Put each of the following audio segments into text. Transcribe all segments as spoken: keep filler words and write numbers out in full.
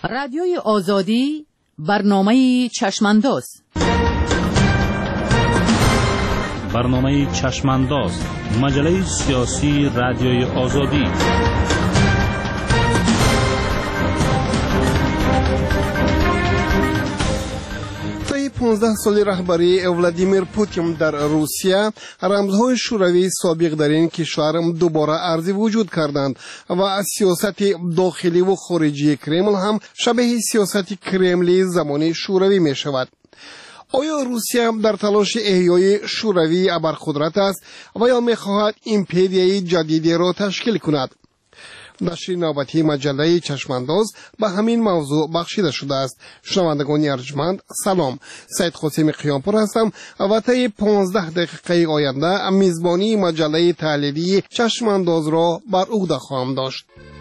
رادیوی آزادی برنامه چشمانداز برنامه چشمانداز مجله سیاسی رادیوی آزادی. پانزده سالی رهبری ولادیمیر پوتین در روسیه رمزهای شوروی سابق در این کشور دوباره ارزی وجود کردند و سیاست داخلی و خارجی کرمل هم شبیه سیاست کرملی زمانی شوروی می شود. آیا روسیه در تلاش احیای شوروی ابرقدرت است و یا می خواهد ایمپریای جدیدی را تشکیل کند؟ نشر نوبتی مجله چشمانداز به همین موضوع بخشیده شده است. شنوندگان ارجمند سلام، سید قاسم قیامپور هستم و طی پانزده دقیقه آینده میزبانی مجله تحلیلی چشمانداز را بر عهده خواهم داشت.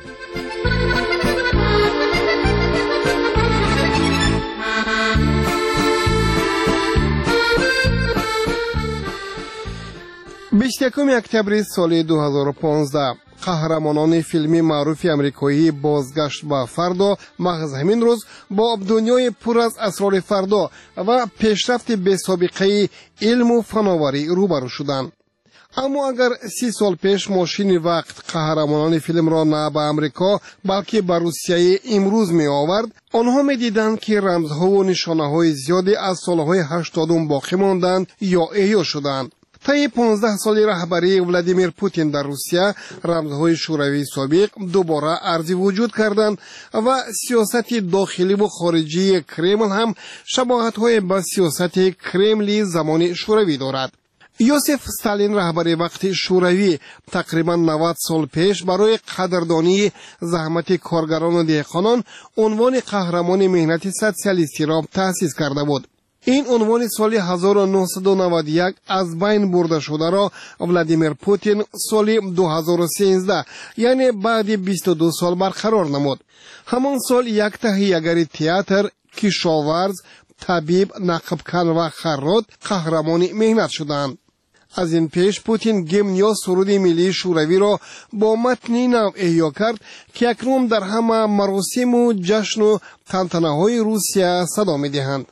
بیست و یکم اکتبر سال دو هزار و پانزده قهرمانان فیلمی معروف امریکایی بازگشت به فردا محض همین روز با دنیای پر از اسرار فردا و پیشرفت بی‌سابقه علم و فناوری روبرو شدند. اما اگر سی سال پیش ماشین وقت قهرمانان فیلم را نه به امریکا بلکه به روسیه امروز می آورد، آنها می دیدند که رمزها و نشانه های زیادی از سالهای هشتادم باقی ماندند یا احیا شدند. طی پانزده سالی رهبری ولادیمیر پوتین در روسیه رمزهای شوروی سابق دوباره ارزی وجود کردند و سیاست داخلی و خارجی کرمل هم شباهت‌های به سیاست کرملی زمان شوروی دارد. یوسف استالین رهبر وقت شوروی تقریبا نود سال پیش برای قدردانی زحمت کارگران و دهقانان عنوان قهرمان مهنت سوسیالیستی را تأسیس کرده بود. این عنوان سال هزار و نهصد و نود و یک از بین برده شده را ولادیمیر پوتین سال دو هزار و سیزده یعنی بعد بیست و دو سال برقرار نمود. همان سال یک تهیه‌گر تئاتر، کشاورز، طبیب، نقبکن و خراط قهرمان مهنت شدند. از این پیش پوتین گیمن یا سرود ملی شوروی را با متنی نو احیا کرد که اکنون در همه مراسم و جشن و تنتنه‌های روسیه صدا می‌دهند.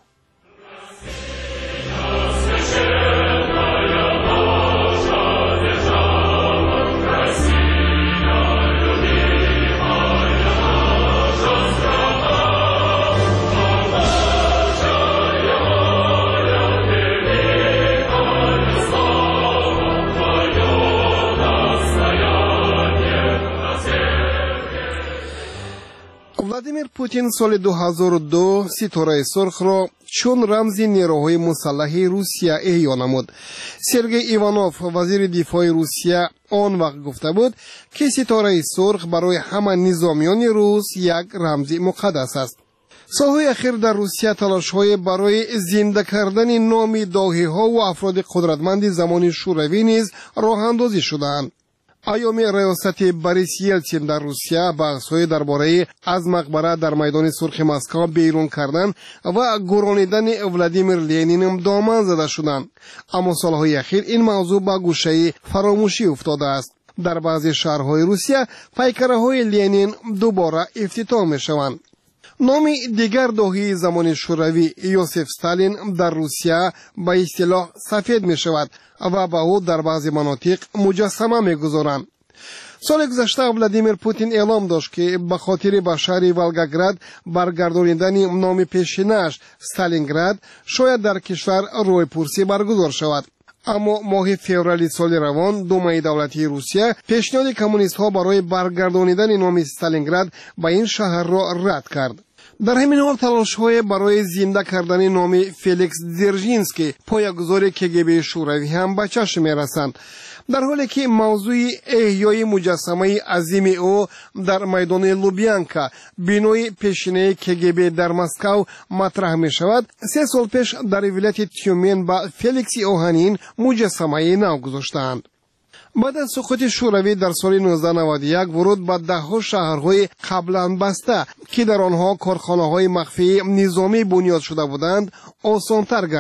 ولادیمیر پوتین سال دو هزار و دو ستاره سرخ را چون رمز نیروهای مسلح روسیه احیا نمود. سرگئی ایوانوف وزیر دفاع روسیه آن وقت گفته بود که ستاره سرخ برای همه نظامیان روس یک رمز مقدس است. سالهای اخیر در روسیه تلاش‌های برای زنده کردن نام داهی‌ها و افراد قدرتمند زمان شوروی نیز راه اندازی شدند. ایام ریاست بوریس یلتسین در روسیه بحث‌های درباره از مقبره در میدان سرخ مسکو بیرون کردن و گرانیدن ولادیمیر لنین دامن زده شدند. اما سالهای اخیر این موضوع به گوشه فراموشی افتاده است. در بعضی شهرهای روسیه پیکره‌های لنین دوباره افتتاح می‌شوند. نام دیگر داهی زمان شوروی یوسف استالین در روسیه به اصطلاح سفید می شود و به او در بعضی مناطق مجسمه می گذارند. سال گذشته ولادیمیر پوتین اعلام داشت که به خاطر به شهر ولگاگراد برگردانیدن نام پیشینش استالینگراد شاید در کشور روی پرسی برگزار شود. اما ماه فوریه سال روان دومای دولتی روسیه پیشنهاد کمونیست ها برای برگردانیدن نام استالینگراد به این شهر را رد کرد. در همین حال تلاش های برای زنده کردن نام فلیکس درژینسکی پایه‌گذار کگب شوروی هم به چشم می رسند. در حالی که موضوع احیای مجسمه عظیم او در میدان لوبیانکا بینای پیشینه کگب در مسکو مطرح می شود، سه سال پیش در ولایت تیومن با فلیکس اوهانین مجسمه نو گذاشتند. بعد از سقوط شوروی در سال نوزده نود و یک ورود به ده‌ها شهرهای قبلا بسته که در آنها کارخانه‌های مخفی نظامی بنیاد شده بودند آسان‌تر گردید.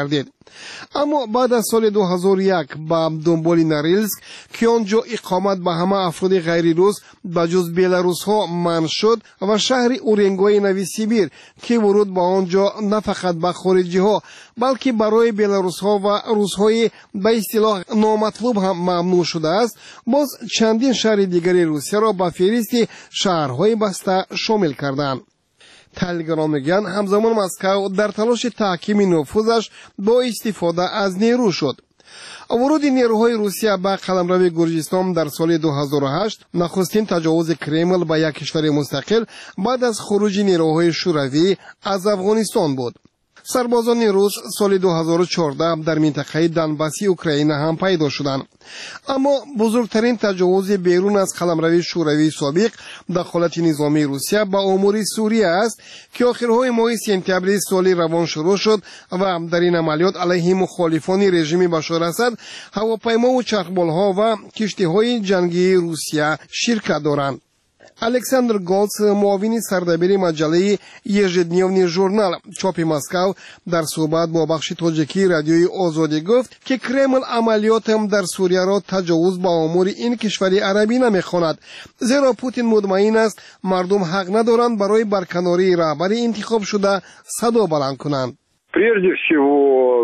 اما بعد از سال دو هزار و یک با دنبال نریلسک که آنجا اقامت به همه افراد غیر روس بجز بیلاروس ها منع شد و شهر اورنگوی نوی سیبیر که ورود به آنجا نه فقط به خارجی ها بلکه برای بیلاروس ها و روس های به اصطلاح نامطلوب هم ممنوع شده است، باز چندین شهر دیگری روسیه را به فهرست شهرهای بسته شامل کردند. تحلیلگران میگن همزمان مسکو در تلاش تحکیم نفوذش با استفاده از نیرو شد. ورود نیروهای روسیه به قلمرو گرجستان در سال دو هزار و هشت نخستین تجاوز کرمل به یک کشور مستقل بعد از خروج نیروهای شوروی از افغانستان بود. سربازان روس سال دو هزار و چهارده در منطقه دنباسی اوکراین هم پیدا شدند. اما بزرگترین تجاوز بیرون از قلمرو شوروی سابق دخالت نظامی روسیه به امور سوریه است که آخرهای ماه سپتامبر سال روان شروع شد و در این عملیات علیه مخالفان رژیم بشار اسد هواپیما و چرخبالها و کشتی‌های جنگی روسیه شرکت دارند. الکساندر گولز، معاون سردبیر مجله یژدنیوی ژورنال چاپ مسکو، در صحبت با بخش تاجیکی رادیوی آزادی گفت که کرمل عملیات هم در سوریه را تجاوز به امور این کشور عربی نمی‌خواند، زیرا پوتین مطمئن است مردم حق ندارند برای برکناری رهبر انتخاب شده صدا بلند کنند. Прежде всего,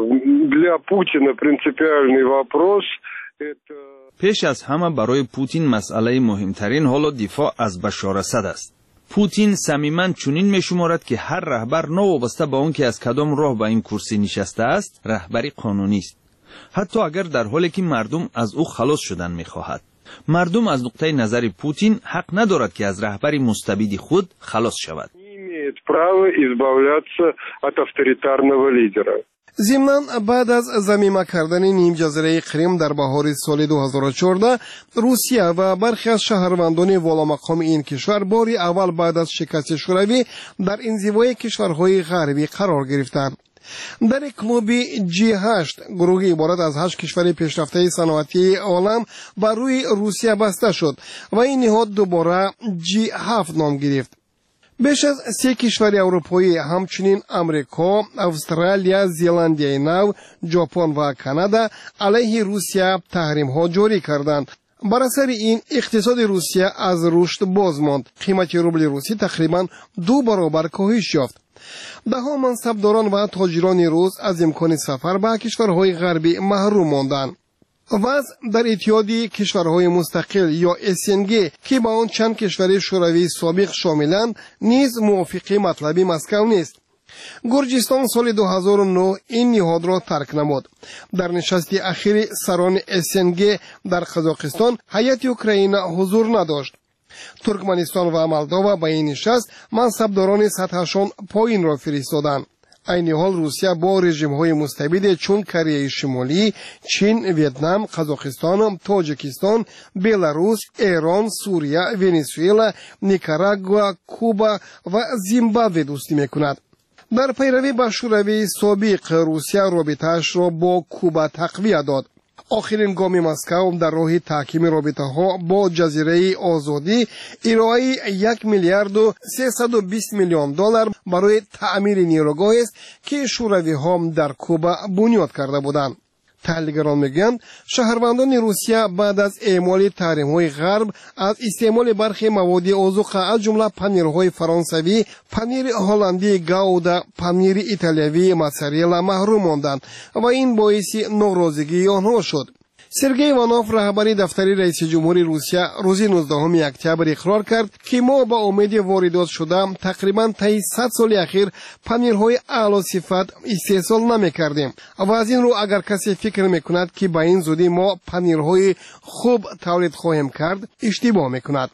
для Путина принципиальный вопрос это پیش از همه برای پوتین مسئله مهمترین حالا دفاع از بشار اسد است. پوتین صمیماً چنین می‌شمارد که هر رهبر نوابسته به آن که از کدام راه به این کرسی نشسته است، رهبری قانونی است. حتی اگر در حالی که مردم از او خلاص شدن می‌خواهد. مردم از نقطه نظر پوتین حق ندارد که از رهبری مستبد خود خلاص شود. имеет право избавляться от авторитарного лидера. ضمناً بعد از ضمیمه کردن نیم جزیره کریم در بهار سال دو هزار و چهارده، روسیه و برخی از شهروندان والامقام این کشور باری اول بعد از شکست شوروی در انزوای کشورهای غربی قرار گرفتند. در کلوب جی هشت گروهی عبارت از هشت کشور پیشرفته صنعتی عالم بر روی روسیه بسته شد و این نهاد دوباره جی هفت نام گرفت. بیش از سه کشور اروپایی همچنین امریکا، استرالیا، زیلندیای نو، ژاپن و کانادا علیه روسیه تحریم ها جاری کردند. بر اثر این اقتصاد روسیه از رشد باز ماند. قیمت روبل روسی تقریبا دو برابر کاهش یافت. دهها منصبداران و تاجران روس از امکان سفر به کشورهای غربی محروم ماندند. وضع در اتحادیه کشورهای مستقل یا اس ان جی که با آن چند کشور شوروی سابق شاملند نیز موافق مطلبی مسکو نیست. گرجستان سال دو هزار و نه این نهاد را ترک نمود. در نشست اخیر سران اس ان جی در قزاقستان هیئت اوکراین حضور نداشت. ترکمنستان و مولداوا با این نشست منصبداران سطحشان پایین را فرستادند. این حال روسیه با رژیم‌های مستبد چون کره شمالی، چین، ویتنام، قزاقستان، تاجیکستان، بلاروس، ایران، سوریه، ونزوئلا، نیکاراگوا، کوبا و زیمبابوه دوستی می‌کند. در پیروی به شوروی سابق روسیه رابطه‌اش را با کوبا تقویت داد. آخرین گام مسکو در راه تحکیم رابطه ها با جزیره آزادی ارائه یک میلیارد و سیصد و بیست میلیون دلار برای تعمیر نیروگاه است که شوروی ها در کوبا بنیاد کرده بودند. تحلیلگران میگویند شهروندان روسیه بعد از اعمال تحریم‌های غرب از استعمال برخی مواد عضو از جمله پنیرهای فرانسوی، پنیر هلندی گاودا، پنیر ایتالیایی موتزارلا محروم ماندند و این باعث ناراضگی آنها شد. سرگئی ایوانوف رهبر دفتر رئیس جمهوری روسیه روز نوزدهم اکتبر اقرار کرد که ما با امید واردات شده تقریبا طی صد سال اخیر پنیرهای اعلی صفت استحصال نمی‌کردیم و از این رو اگر کسی فکر می‌کند که با این زودی ما پنیرهای خوب تولید خواهیم کرد اشتباه می‌کند.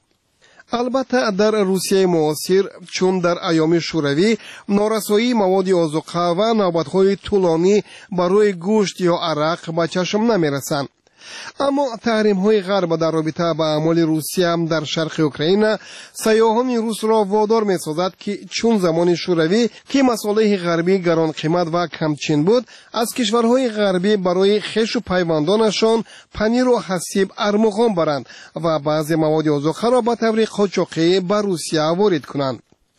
البته در روسیه معاصر چون در ایام شوروی نارسایی مواد آذوقه و نوبت‌های طولانی برای گوشت یا عرق به چشم نمی‌رسند. اما تحریم های غرب در رابطه با اعمال روسیه هم در شرق اوکراین سیاحان روس را وادار می سازد که چون زمان شوروی که مصالح غربی گران قیمت و کمچین بود از کشورهای غربی برای خویش و پیوندانشان پنیر و حسیب ارمغان برند و بعضی مواد آذوقه را به طور قاچاقی به روسیه وارد کنند.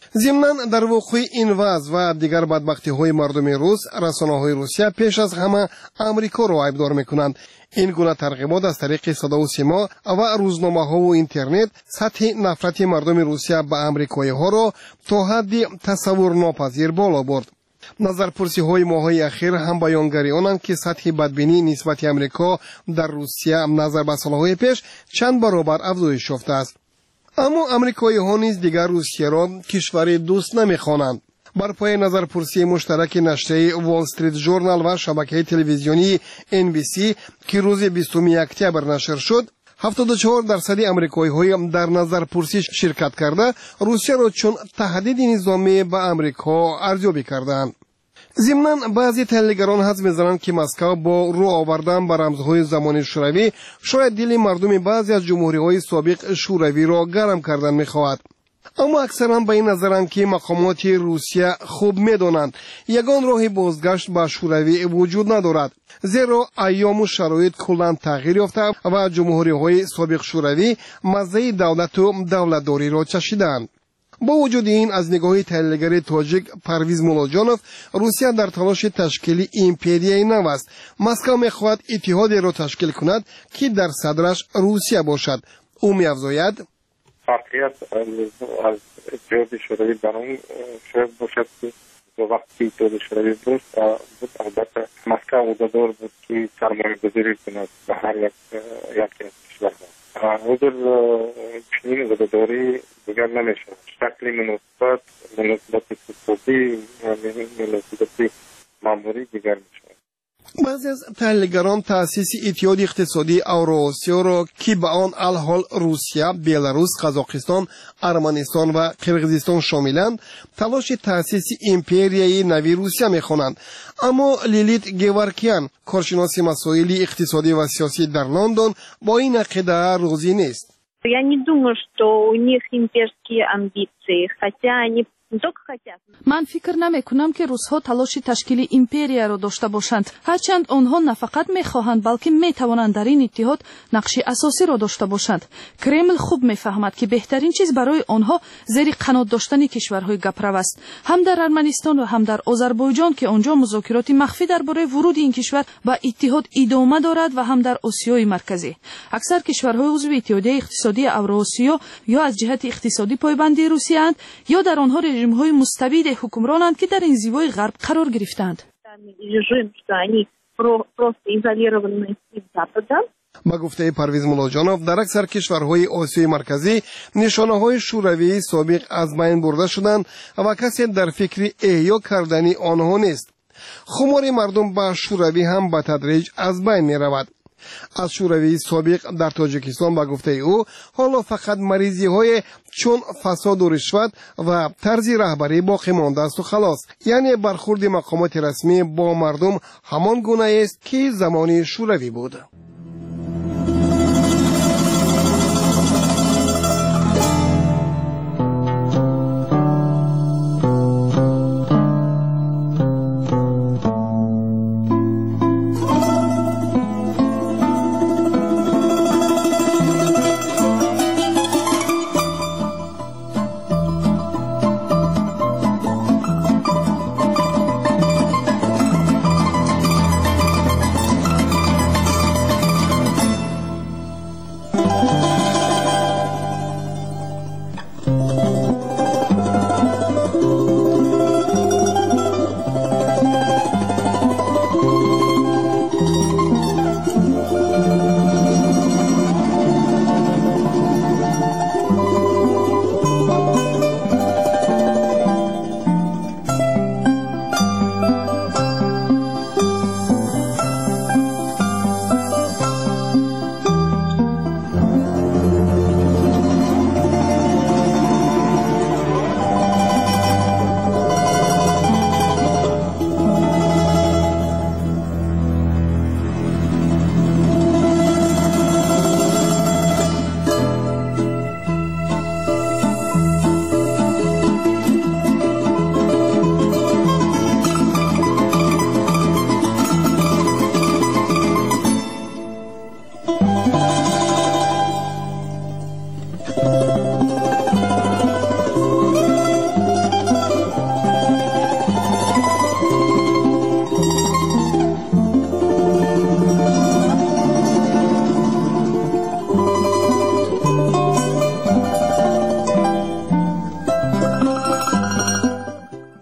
ضمناً در وقوع این وضع و دیگر بدبختی‌های مردم روس، رسانه‌های روسیه پیش از همه آمریکا را عیبدار می‌کنند. این گونه ترغیبات از طریق صدا و سیما و روزنامه‌ها و اینترنت سطح نفرت مردم روسیه به آمریکایی‌ها را تا حدی تصور ناپذیر بالا برد. نظرپرسی‌های ماه‌های اخیر هم بیانگری آنند که سطح بدبینی نسبت امریکا در روسیه نظر به سال‌های پیش چند برابر افزایش یافته است. اما امریکایی‌ها نیز دیگر روسیه را کشور دوست نمی‌خوانند. بر پای نظرپرسی مشترک نشریه وال استریت ژورنال و شبکه تلویزیونی ان بی سی که روز بیستم اکتبر نشر شد، هفتاد و چهار درصد امریکایی‌ها در نظرپرسی شرکت کرده روسیه را چون تهدید نظامی به امریکا ارزیابی کردند. ضمناً بعضی تحلیلگران حدس می‌زنند که مسکو با رو آوردن به رمزهای زمان شوروی شاید دل مردم بعضی از جمهوری‌های سابق شوروی را گرم کردن می‌خواهد. اما اکثرا به این نظرند که مقامات روسیه خوب می‌دانند یگان راه بازگشت به شوروی وجود ندارد، زیرا ایام و شرایط کلاً تغییر یافته و جمهوری‌های سابق شوروی مزه دولت و دولتداری را چشیدند. با وجود این، از نگاه تحلیلگر تاجیک پرویز مولاجانوف، روسیه در تلاش تشکیل ایمپریای نو است. مسکو می‌خواهد اتحادی را تشکیل کند که در صدرش روسیه باشد. او می‌افزاید: واقعیت از اتحاد شوروی در اون شاید باشد که وقتی اتحاد شوروی بود البته مسکو عهده‌دار بود که سرمایه‌گذاری کند به هر یک یکی از کشورها. حضور چنین عهده‌داری دیگر نمیشه. شکل مناسبت مناسبت اقتصادی و مناسبت ماموری دیگر میشه. بعضی از تحلیلگران تأسیس اتحاد اقتصادی اوراسیا را که به آن الحال روسیه، بلاروس، قزاقستان، ارمنستان و قرقیزستان شاملند، تلاش تأسیس ایمپریای نوی روسیه می‌خوانند. اما لیلیت گورکیان، کارشناس مسائل اقتصادی و سیاسی در لندن، با این عقیده راضی نیست. Я не думаю, что у них имперские амбиции, хотя они من فکر نمی کنم که روس‌ها تلاش تشکیل ایمپریا را داشته باشند. هرچند آنها نه فقط می خواهند بلکه می توانند در این اتحاد نقش اساسی را داشته باشند. کرمل خوب می فهمد که بهترین چیز برای آنها زیر قنات داشتن کشورهای گپرو است. هم در ارمنستان و هم در آذربایجان که آنجا مذاکرات مخفی درباره ورود این کشور به اتحاد ادامه دارد و هم در آسیای مرکزی. اکثر کشورهای عضو اتحادیه اقتصادی اوراسیا یا از جهت اقتصادی پایبند روسیه اند یا در آنها رژیم‌های مستبد حکمرانند که در این زیبای غرب قرار گرفتند. با گفته پرویز مولاجانوف، در اکثر کشورهای آسیای مرکزی نشانه‌های شوروی سابق از بین برده شدند و کسی در فکر احیا کردن آنها نیست. خمار مردم به شوروی هم به تدریج از بین می‌رود. از شوروی سابق در تاجیکستان با گفته او حالا فقط مریضی های چون فساد و رشوت و طرز رهبری باقی مانده است و خلاص. یعنی برخورد مقامات رسمی با مردم همان گونه است که زمان شوروی بود.